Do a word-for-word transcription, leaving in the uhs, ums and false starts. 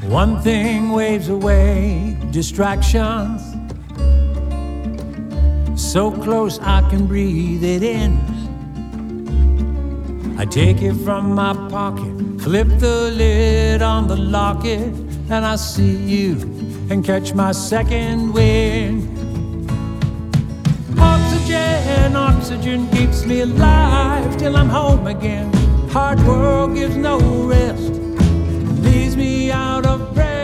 One thing waves away distractions, so close I can breathe it in. I take it from my pocket, flip the lid on the locket, and I see you and catch my second wind. Oxygen, oxygen keeps me alive till I'm home again. Hard world gives no rest, leaves me out of breath.